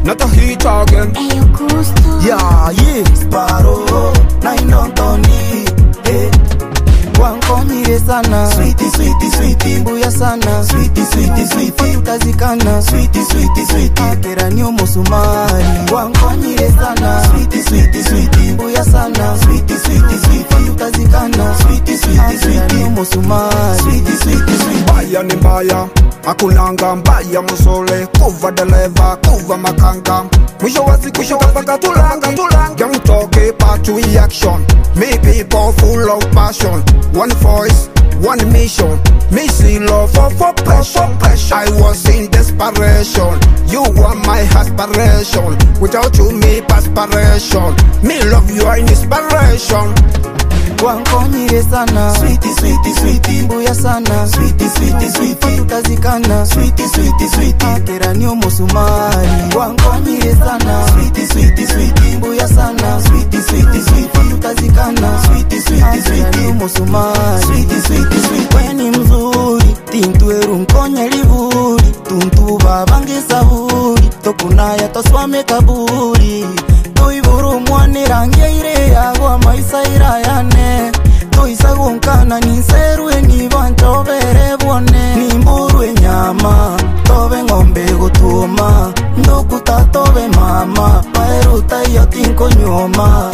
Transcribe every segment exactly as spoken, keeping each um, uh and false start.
not a hit again. Ayo Gusto. Yeah, yeah. Sparrow, na inondoni. Eh. Wankonyire sana. Sweetie, sweetie, sweetie. Mbuya sana. Sweetie, sweetie, sweetie. Tutazikana. Sweetie, sweetie, sweetie. Akera ni umusumari. Wankonyire sana. Sweetie, sweetie, sweetie. Mbuya sana. Sweetie, sweetie, sweetie. Tutazikana. Sweetie, sweetie, sweetie. Akera ni umusumari. Sweetie, sweetie, sweetie. Mbaya ni mbaya, akulanga mbaya musole. Kuva dereva, kuva makanga. Mwisho wa siku shutapaka tulanga, tulanga. Young talkie, part to action. Me people full of passion. One voice, one mission. Me see love for, for pressure, pressure. I was in desperation. You were my aspiration. Without you, me perspiration. Me love you are inspiration. Wankonyire sana. Sweetie, sweetie, sweetie. Mbuya sana. Sweetie, sweetie, sweetie. Tutazikana. Sweetie, sweetie, sweetie. Akera ni umusumari. Wankonyire sana. Sweetie, sweetie, sweetie. Mbuya sana. Sweetie, sweetie, sweetie. Tutazikana. Sweetie, sweetie, Akera ni sweetie. umusumari. Sweetie, sweetie, sweetie. Weni mzuri, tintueru nkonye liburi. Tuntu babange saburi. Tokunaya toswame kaburi. Toiburu mwane range ire yagwa maisa irayane. Toisa gonkana ninserwe nibancho bere bone. Nimburwe nyama, tobe ngombe gutuma. Ndokuta tobe mama, paeruta iyo tinko nyoma.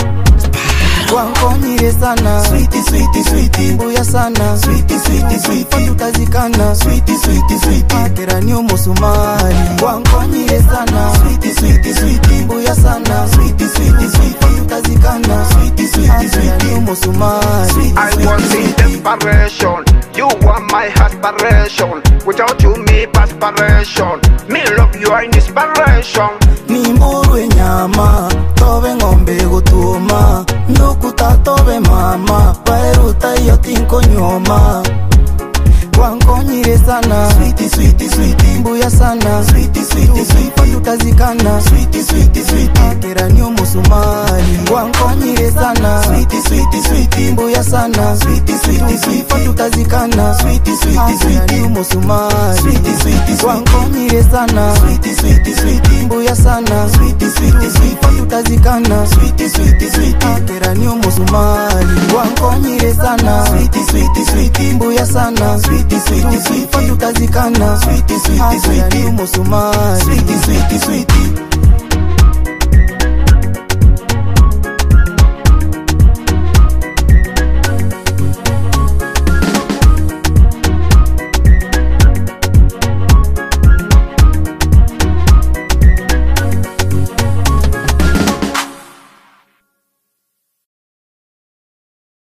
Wankonyire sana. Sweetie, sweetie, sweetie. Mbuya sana. Sweetie, sweetie, sweetie. Tutazikana. Sweetie, sweetie, sweetie. Akera ni umusumari. Wankonyire sana. Sweetie, sweetie, sweetie. Mbuya sana. Sweetie, sweetie, sweetie. Tutazikana. Sweetie, sweetie, Akera ni sweetie. umusumari. I was in desperation. You were my aspiration. Without you, me perspiration. Me love you are inspiration. Nimburwe nyama, tobe ngombe gutuma. Ndokuta tobe mama, paeruta iyo tinko nyoma. Wankonyire sana. Sweetie, sweetie, sweetie. Mbuya sana. Sweetie, sweetie, sweetie. Tutazikana. Sweetie, sweetie, sweetie. Akera ni umusumari. Wankonyire sana. Sweetie, sweetie, sweetie. Mbuya sana. Sweetie, sweetie, sweetie. Tutazikana. Sweetie, sweetie, Akera ni sweetie. umusumari. Sweetie, sweetie, sweetie. Wankonyire sana. Sweetie, sweetie, sweetie. Mbuya sana. Sweetie, sweetie, sweetie. Tutazikana. Sweetie, sweetie, sweetie. Akera ni umusumari. Wankonyire sana. Sweetie, sweetie, sweetie. Mbuya sana. Sweetie, sweetie, sweetie. Tutazikana. Sweetie, sweetie, Akera ni sweetie. umusumari. Sweetie, sweetie, sweetie.